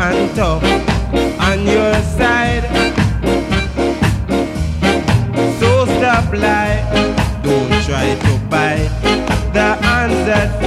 and tough on your side. So stop lie, don't try to buy the hands that